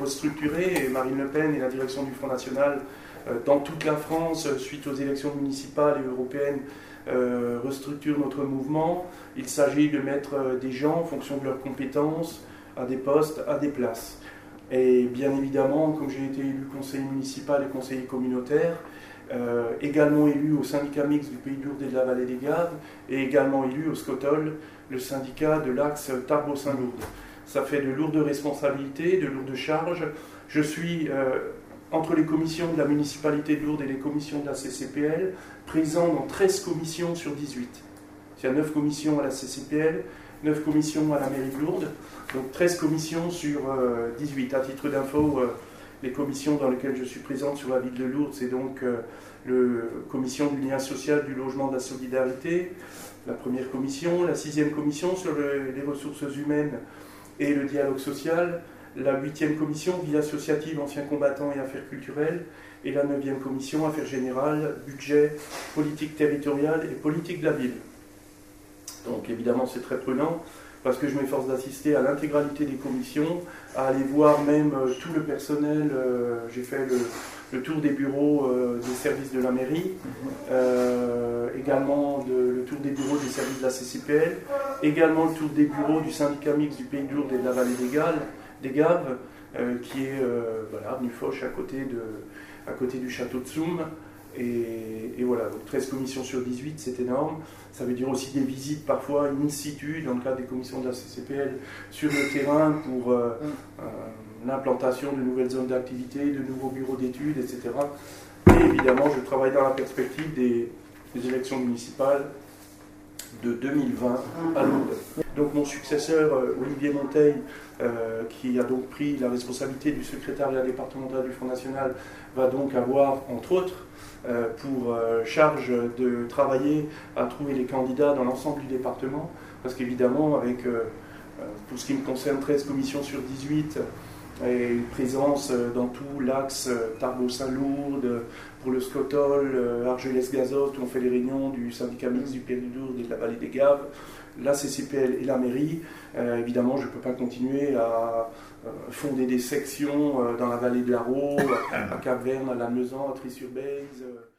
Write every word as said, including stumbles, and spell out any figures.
restructuré et Marine Le Pen et la direction du Front National euh, dans toute la France, suite aux élections municipales et européennes, euh, restructurent notre mouvement. Il s'agit de mettre euh, des gens en fonction de leurs compétences à des postes, à des places. Et bien évidemment, comme j'ai été élu conseiller municipal et conseiller communautaire, euh, également élu au syndicat mixte du Pays de Lourdes et de la Vallée des Gaves, et également élu au SCOTOL, le syndicat de l'axe Tarbes-Saint-Lourdes. Ça fait de lourdes responsabilités, de lourdes charges. Je suis, euh, entre les commissions de la municipalité de Lourdes et les commissions de la C C P L, présent dans treize commissions sur dix-huit. Il y a neuf commissions à la C C P L, neuf commissions à la mairie de Lourdes, donc treize commissions sur euh, dix-huit. À titre d'info, euh, les commissions dans lesquelles je suis présente sur la ville de Lourdes, c'est donc euh, la commission du lien social, du logement, de la solidarité, la première commission, la sixième commission sur le, les ressources humaines et le dialogue social, la huitième commission, vie associative, anciens combattants et affaires culturelles, et la neuvième commission, affaires générales, budget, politique territoriale et politique de la ville. Donc évidemment c'est très prenant, parce que je m'efforce d'assister à l'intégralité des commissions, à aller voir même euh, tout le personnel. Euh, j'ai fait le, le tour des bureaux euh, des services de la mairie, euh, également de, le tour des bureaux des services de la C C P L, également le tour des bureaux du syndicat mixte du Pays de Lourdes et de la Vallée des, Galles, des Gaves, euh, qui est euh, voilà, avenue Foch, à côté, de, à côté du château de Soum. Et, et voilà, donc treize commissions sur dix-huit, c'est énorme. Ça veut dire aussi des visites parfois in situ, dans le cadre des commissions de la C C P L, sur le terrain pour euh, euh, l'implantation de nouvelles zones d'activité, de nouveaux bureaux d'études, et cetera. Et évidemment, je travaille dans la perspective des, des élections municipales de deux mille vingt à Lourdes. Donc mon successeur, euh, Olivier Monteil, euh, qui a donc pris la responsabilité du secrétariat départemental du Front National, va donc avoir, entre autres, euh, pour euh, charge de travailler à trouver les candidats dans l'ensemble du département, parce qu'évidemment, avec euh, tout ce qui me concerne, treize commissions sur dix-huit, et une présence dans tout l'axe Tarbes-Saint-Lourdes, pour le SCOTOL, Argelès-Gazost, où on fait les réunions du syndicat mixte du Pays de Lourdes et de la Vallée des Gaves, la C C P L et la mairie. Euh, évidemment, je ne peux pas continuer à euh, fonder des sections euh, dans la vallée de l'Arrault, à Cap-Verne, à Lannemezan, à Trie-sur-Bèze.